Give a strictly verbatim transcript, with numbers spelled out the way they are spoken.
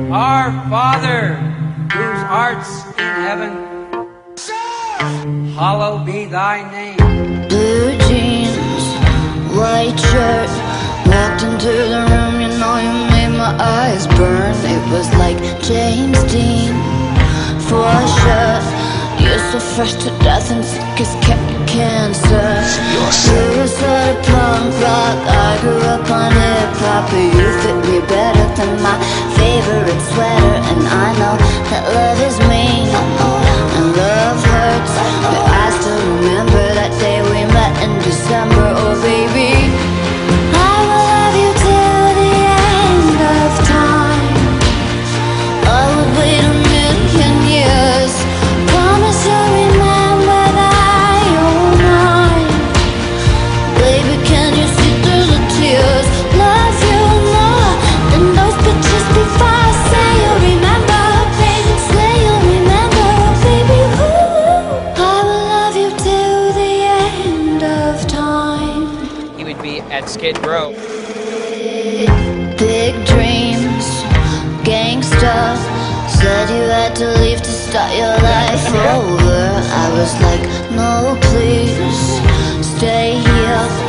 Our Father, whose art's in heaven, hallowed be thy name. Blue jeans, white shirt, walked into the room, you know you made my eyes burn. It was like James Dean, for sure. You're so fresh to death and sick as cancer. You were sort of punk rock, I grew up on hip-hop, but you fit me better than my favorite sweater. And I know that love is mean, and love hurts, but I still remember that day we met in December. Oh baby, I will love you till the end of time. I would wait a million years. Promise you'll remember that you're mine. Baby, can you see through the tears? Love you more than those pictures before. Say you'll remember, baby. Say you'll remember, baby. Ooh, I will love you till the end of time. He would be at Skid Row. Big dreams, gangsta. Said you had to leave to start your life over. I was like, no please, stay here.